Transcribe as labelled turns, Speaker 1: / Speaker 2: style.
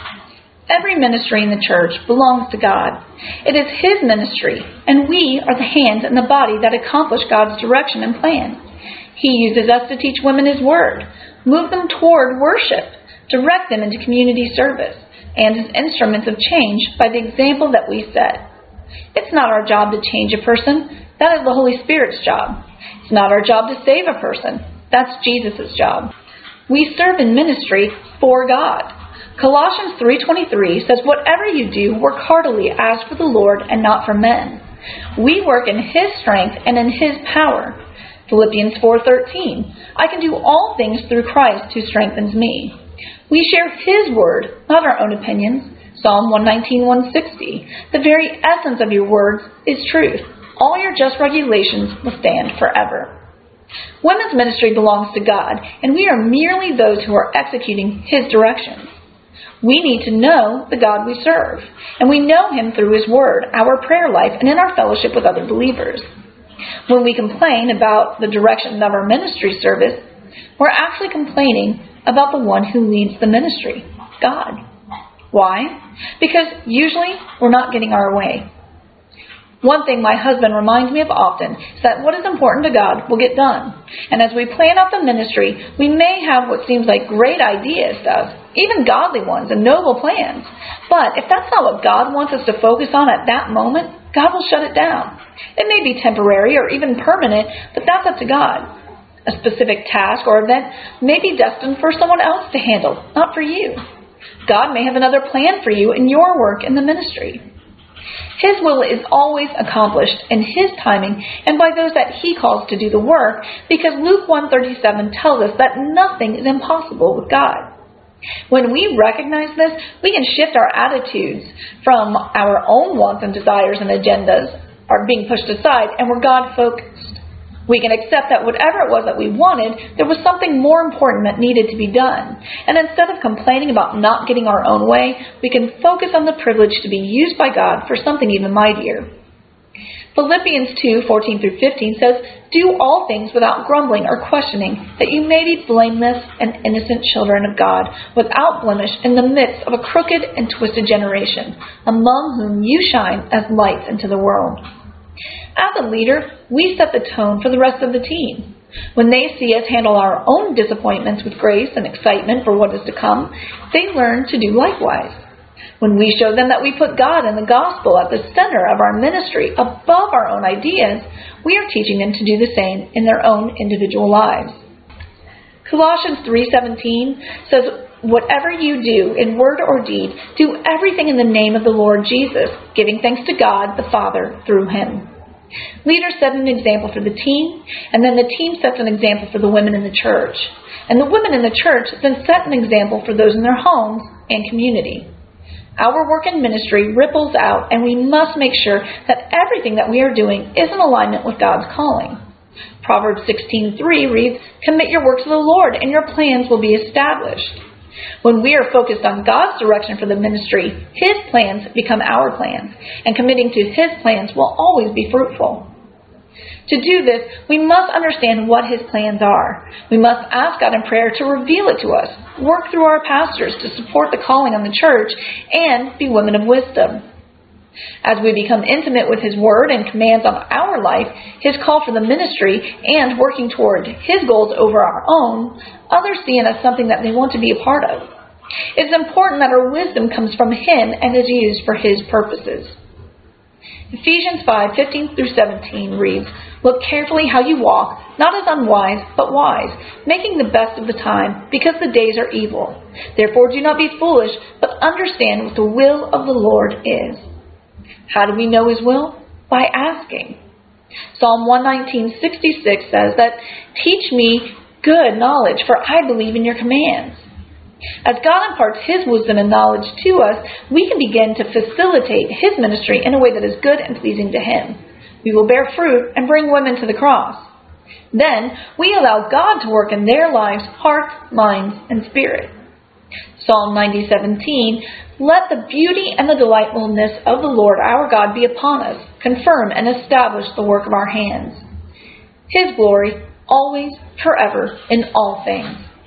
Speaker 1: Every ministry in the church belongs to God. It is His ministry, and we are the hands and the body that accomplish God's direction and plan. He uses us to teach women His Word, move them toward worship, direct them into community service, and as instruments of change by the example that we set. It's not our job to change a person. That is the Holy Spirit's job. It's not our job to save a person. That's Jesus' job. We serve in ministry for God. Colossians 3:23 says, "Whatever you do, work heartily as for the Lord and not for men." We work in His strength and in His power. Philippians 4:13, "I can do all things through Christ who strengthens me." We share His word, not our own opinions. Psalm 119:160, "The very essence of your words is truth. All your just regulations will stand forever." Women's ministry belongs to God, and we are merely those who are executing His directions. We need to know the God we serve, and we know Him through His Word, our prayer life, and in our fellowship with other believers. When we complain about the direction of our ministry service, we're actually complaining about the one who leads the ministry, God. Why? Because usually we're not getting our way. One thing my husband reminds me of often is that what is important to God will get done. And as we plan out the ministry, we may have what seems like great ideas to us, even godly ones and noble plans. But if that's not what God wants us to focus on at that moment, God will shut it down. It may be temporary or even permanent, but that's up to God. A specific task or event may be destined for someone else to handle, not for you. God may have another plan for you in your work in the ministry. His will is always accomplished in His timing and by those that He calls to do the work, because Luke 1:37 tells us that nothing is impossible with God. When we recognize this, we can shift our attitudes from our own wants and desires and agendas are being pushed aside, and we're God-focused. We can accept that whatever it was that we wanted, there was something more important that needed to be done. And instead of complaining about not getting our own way, we can focus on the privilege to be used by God for something even mightier. Philippians 2:14-15 says, "Do all things without grumbling or questioning, that you may be blameless and innocent children of God, without blemish in the midst of a crooked and twisted generation, among whom you shine as lights into the world." As a leader, we set the tone for the rest of the team. When they see us handle our own disappointments with grace and excitement for what is to come, they learn to do likewise. When we show them that we put God and the gospel at the center of our ministry above our own ideas, we are teaching them to do the same in their own individual lives. Colossians 3:17 says, "Whatever you do in word or deed, do everything in the name of the Lord Jesus, giving thanks to God the Father through Him." Leaders set an example for the team, and then the team sets an example for the women in the church. And the women in the church then set an example for those in their homes and community. Our work in ministry ripples out, and we must make sure that everything that we are doing is in alignment with God's calling. Proverbs 16:3 reads, "Commit your work to the Lord, and your plans will be established." When we are focused on God's direction for the ministry, His plans become our plans, and committing to His plans will always be fruitful. To do this, we must understand what His plans are. We must ask God in prayer to reveal it to us, work through our pastors to support the calling on the church, and be women of wisdom. As we become intimate with His Word and commands on our life, His call for the ministry, and working toward His goals over our own, others see in us something that they want to be a part of. It is important that our wisdom comes from Him and is used for His purposes. Ephesians 5:15-17 reads, "Look carefully how you walk, not as unwise, but wise, making the best of the time, because the days are evil. Therefore do not be foolish, but understand what the will of the Lord is." How do we know His will? By asking. Psalm 119:66 says that, "Teach me good knowledge, for I believe in your commands." As God imparts His wisdom and knowledge to us, we can begin to facilitate His ministry in a way that is good and pleasing to Him. We will bear fruit and bring women to the cross. Then we allow God to work in their lives, hearts, minds, and spirit. Psalm 90:17, "Let the beauty and the delightfulness of the Lord our God be upon us. Confirm and establish the work of our hands." His glory, always, forever, in all things.